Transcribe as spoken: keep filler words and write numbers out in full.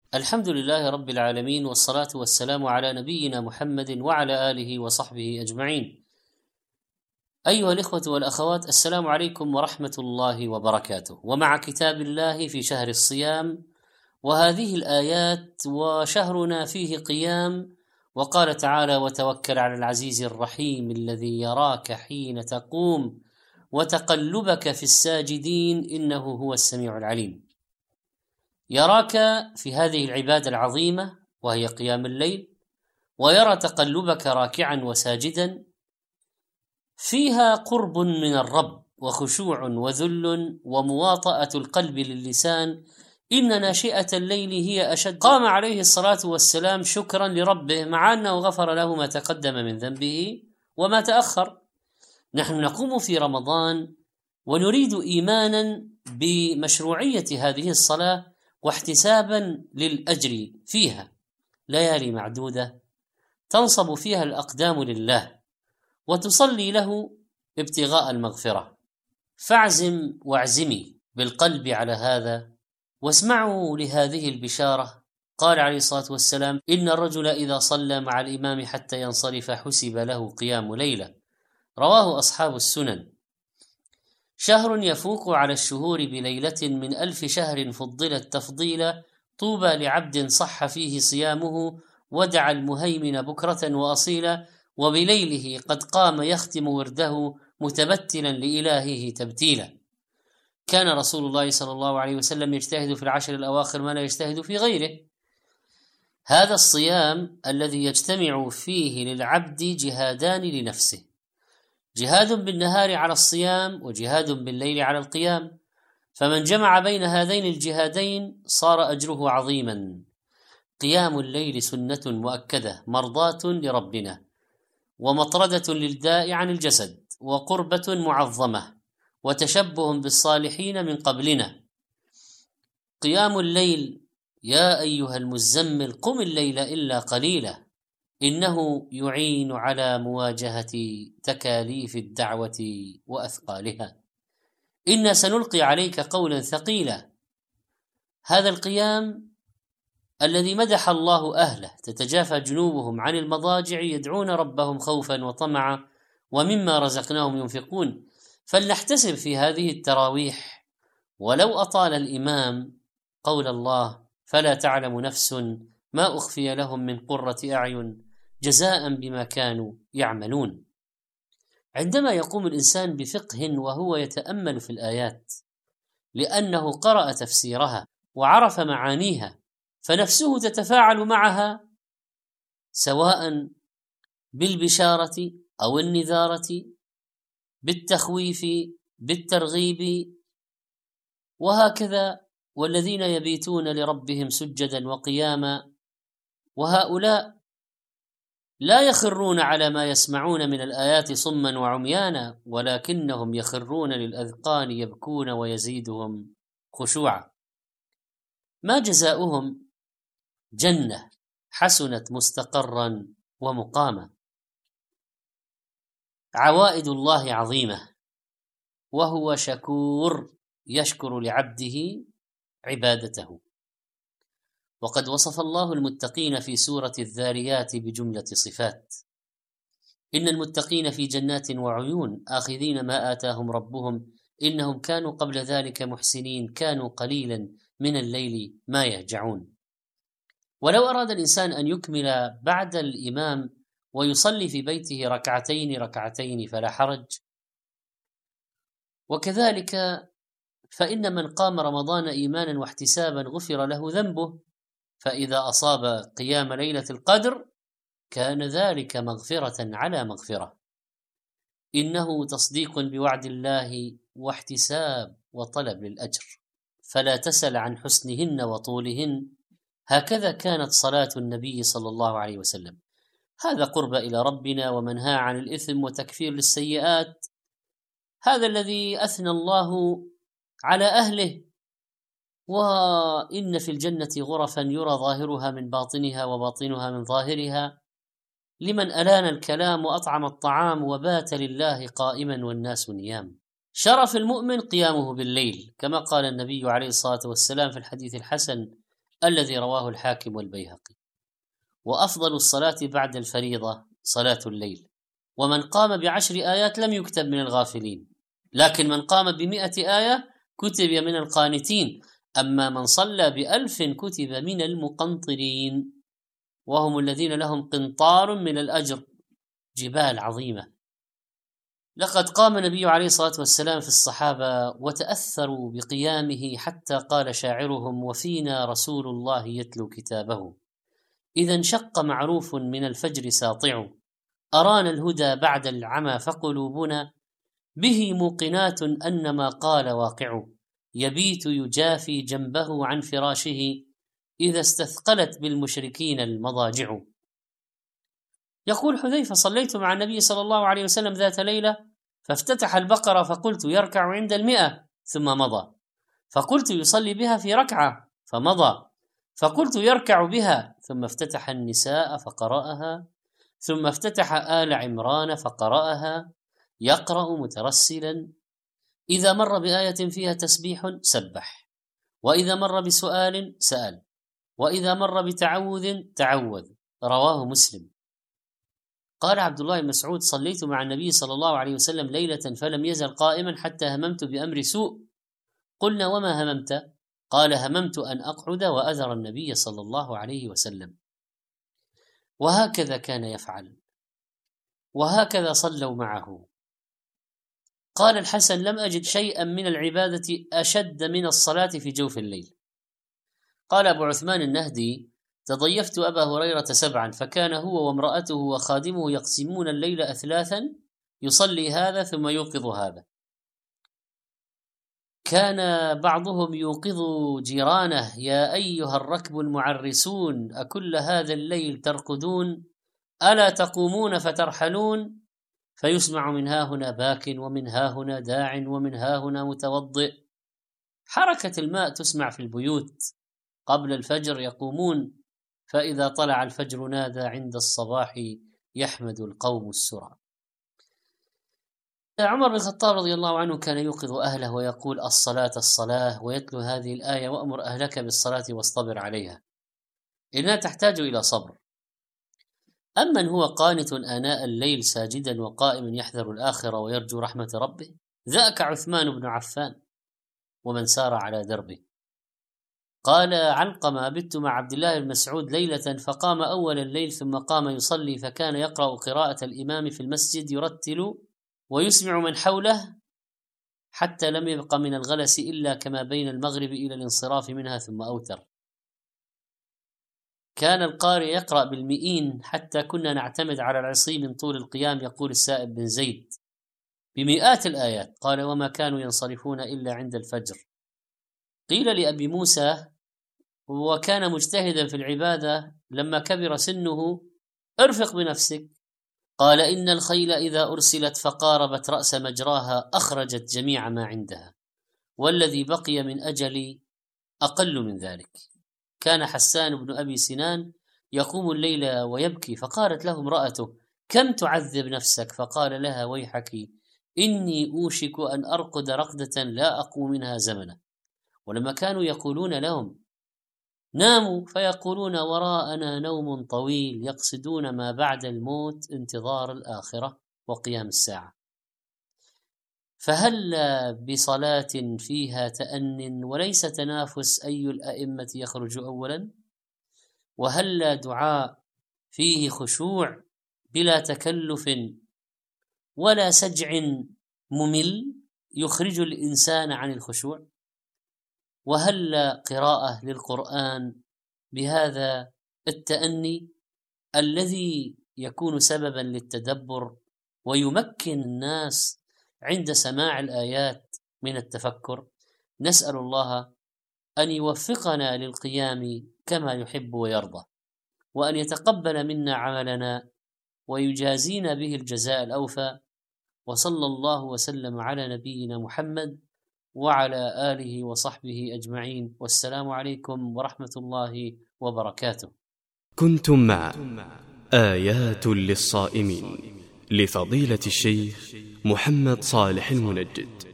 الحمد لله رب العالمين، والصلاة والسلام على نبينا محمد وعلى آله وصحبه أجمعين. أيها الإخوة والأخوات، السلام عليكم ورحمة الله وبركاته. ومع كتاب الله في شهر الصيام، وهذه الآيات وشهرنا فيه قيام. وقال تعالى: وتوكل على العزيز الرحيم الذي يراك حين تقوم وتقلبك في الساجدين إنه هو السميع العليم. يراك في هذه العبادة العظيمة وهي قيام الليل، ويرى تقلبك راكعا وساجدا، فيها قرب من الرب وخشوع وذل ومواطأة القلب للسان. إن ناشئة الليل هي أشد. قام عليه الصلاة والسلام شكرا لربه مع أنه غفر له ما تقدم من ذنبه وما تأخر. نحن نقوم في رمضان ونريد إيمانا بمشروعية هذه الصلاة واحتسابا للأجر فيها. ليالي معدودة تنصب فيها الأقدام لله وتصلي له ابتغاء المغفرة. فاعزم واعزمي بالقلب على هذا واسمعوا لهذه البشارة. قال عليه الصلاة والسلام: إن الرجل إذا صلى مع الإمام حتى ينصرف حسب له قيام ليلة. رواه أصحاب السنن. شهر يفوق على الشهور بليلة من ألف شهر فضلت تفضيلا. طوبى لعبد صح فيه صيامه ودعا المهيمن بكرة وأصيلا. وبليله قد قام يختم ورده متبتلا لإلهه تبتيلا. كان رسول الله صلى الله عليه وسلم يجتهد في العشر الأواخر ما لا يجتهد في غيره. هذا الصيام الذي يجتمع فيه للعبد جهادان لنفسه: جهاد بالنهار على الصيام وجهاد بالليل على القيام. فمن جمع بين هذين الجهادين صار أجره عظيما. قيام الليل سنة مؤكدة مرضاة لربنا ومطردة للداء عن الجسد وقربة معظمة وتشبه بالصالحين من قبلنا. قيام الليل: يا أيها المزمل قم الليل إلا قليلا إنه يعين على مواجهة تكاليف الدعوة وأثقالها. إنا سنلقي عليك قولا ثقيلا. هذا القيام الذي مدح الله أهله: تتجافى جنوبهم عن المضاجع يدعون ربهم خوفا وطمعا ومما رزقناهم ينفقون. فلنحتسب في هذه التراويح ولو أطال الإمام قول الله: فلا تعلم نفس ما أخفي لهم من قرة أعين جزاء بما كانوا يعملون. عندما يقوم الإنسان بفقه وهو يتأمل في الآيات لأنه قرأ تفسيرها وعرف معانيها، فنفسه تتفاعل معها سواء بالبشارة أو النذارة، بالتخويف، بالترغيب، وهكذا. والذين يبيتون لربهم سجدا وقياما، وهؤلاء لا يخرون على ما يسمعون من الآيات صما وعميانا، ولكنهم يخرون للأذقان يبكون ويزيدهم خشوعا. ما جزاؤهم؟ جنة حسنت مستقرا ومقاما. عوائد الله عظيمة، وهو شكور يشكر لعبده عبادته. وقد وصف الله المتقين في سورة الذاريات بجملة صفات: إن المتقين في جنات وعيون آخذين ما آتاهم ربهم إنهم كانوا قبل ذلك محسنين كانوا قليلا من الليل ما يهجعون. ولو أراد الإنسان أن يكمل بعد الإمام ويصلي في بيته ركعتين ركعتين فلا حرج. وكذلك فإن من قام رمضان إيمانا واحتسابا غفر له ذنبه، فإذا أصاب قيام ليلة القدر كان ذلك مغفرة على مغفرة. إنه تصديق بوعد الله واحتساب وطلب للأجر. فلا تسل عن حسنهن وطولهن. هكذا كانت صلاة النبي صلى الله عليه وسلم. هذا قرب إلى ربنا ومنهى عن الإثم وتكفير للسيئات. هذا الذي أثنى الله على أهله. وإن في الجنة غرفا يرى ظاهرها من باطنها وباطنها من ظاهرها، لمن ألان الكلام وأطعم الطعام وبات لله قائما والناس نيام. شرف المؤمن قيامه بالليل، كما قال النبي عليه الصلاة والسلام في الحديث الحسن: الذي رواه الحاكم والبيهقي. وأفضل الصلاة بعد الفريضة صلاة الليل، ومن قام بعشر آيات لم يكتب من الغافلين، لكن من قام بمئة آية كتب من القانتين، أما من صلى بألف كتب من المقنطرين، وهم الذين لهم قنطار من الأجر، جبال عظيمة. لقد قام النبي عليه الصلاة والسلام في الصحابة وتأثروا بقيامه حتى قال شاعرهم: وفينا رسول الله يتلو كتابه، إذا انشق معروف من الفجر ساطع، أرانا الهدى بعد العمى فقلوبنا به موقنات أن ما قال واقع، يبيت يجافي جنبه عن فراشه إذا استثقلت بالمشركين المضاجع. يقول حذيفة: صليت مع النبي صلى الله عليه وسلم ذات ليلة فافتتح البقرة فقلت يركع عند المئة ثم مضى، فقلت يصلي بها في ركعة فمضى، فقلت يركع بها، ثم افتتح النساء فقرأها، ثم افتتح آل عمران فقرأها يقرأ مترسلا، إذا مر بآية فيها تسبيح سبح، وإذا مر بسؤال سأل، وإذا مر بتعوذ تعوذ. رواه مسلم. قال عبد الله بن مسعود: صليت مع النبي صلى الله عليه وسلم ليلة فلم يزل قائما حتى هممت بأمر سوء. قلنا: وما هممت؟ قال: هممت أن أقعد وأذر النبي صلى الله عليه وسلم. وهكذا كان يفعل، وهكذا صلوا معه. قال الحسن: لم أجد شيئا من العبادة أشد من الصلاة في جوف الليل. قال أبو عثمان النهدي: تضيفت أبا هريرة سبعا، فكان هو وامرأته وخادمه يقسمون الليل أثلاثا، يصلي هذا ثم يوقظ هذا. كان بعضهم يوقظ جيرانه: يا أيها الركب المعرسون، أكل هذا الليل ترقدون؟ ألا تقومون فترحلون؟ فيسمع من ها هنا باك، ومن ها هنا داع، ومن ها هنا متوضئ. حركة الماء تسمع في البيوت. قبل الفجر يقومون، فإذا طلع الفجر نادى عند الصباح يحمد القوم السرى. عمر بن الخطاب رضي الله عنه كان يوقظ أهله ويقول: الصلاة الصلاة، ويتلو هذه الآية: وأمر أهلك بالصلاة واصطبر عليها، إنها تحتاج إلى صبر. أمن هو قانت آناء الليل ساجدا وقائما يحذر الآخرة ويرجو رحمة ربه، ذاك عثمان بن عفان ومن سار على دربه. قال علقمة: بت مع عبد الله بن مسعود ليلة فقام أول الليل ثم قام يصلي، فكان يقرأ قراءة الإمام في المسجد يرتل ويسمع من حوله حتى لم يبق من الغلس إلا كما بين المغرب إلى الانصراف منها ثم أوتر. كان القارئ يقرأ بالمئين حتى كنا نعتمد على العصي من طول القيام. يقول السائب بن زيد: بمئات الآيات. قال: وما كانوا ينصرفون إلا عند الفجر. قيل لأبي موسى وكان مجتهدا في العبادة لما كبر سنه: ارفق بنفسك. قال: إن الخيل إذا أرسلت فقاربت رأس مجراها أخرجت جميع ما عندها، والذي بقي من أجلي أقل من ذلك. كان حسان بن أبي سنان يقوم الليل ويبكي، فقالت له امرأته: كم تعذب نفسك؟ فقال لها: ويحك، إني أوشك أن أرقد رقدة لا أقوم منها زمنا. ولما كانوا يقولون لهم: ناموا، فيقولون: وراءنا نوم طويل، يقصدون ما بعد الموت، انتظار الآخرة وقيام الساعة. فهل بصلاة فيها تأن وليس تنافس أي الأئمة يخرج أولا؟ وهل دعاء فيه خشوع بلا تكلف ولا سجع ممل يخرج الإنسان عن الخشوع؟ وهل قراءة للقرآن بهذا التأني الذي يكون سببا للتدبر ويمكن الناس عند سماع الآيات من التفكر؟ نسأل الله أن يوفقنا للقيام كما يحب ويرضى، وأن يتقبل منا عملنا ويجازينا به الجزاء الأوفى. وصلى الله وسلم على نبينا محمد وعلى آله وصحبه أجمعين، والسلام عليكم ورحمة الله وبركاته. كنتم مع آيات للصائمين لفضيلة الشيخ محمد صالح المنجد.